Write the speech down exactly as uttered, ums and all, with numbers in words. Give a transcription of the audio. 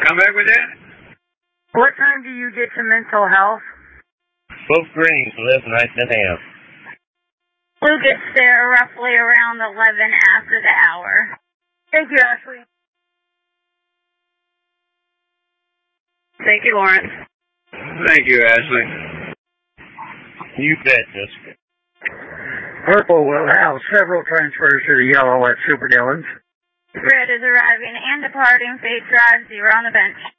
Come back with that? What time do you get to mental health? Both Greens live nice and a half. Blue gets there roughly around eleven after the hour. Thank you, Ashley. Thank you, Lawrence. Thank you, Ashley. You bet, Jessica. Purple will have several transfers to the yellow at Super Dillon's. Red is arriving and departing. Fate drive zero on the bench.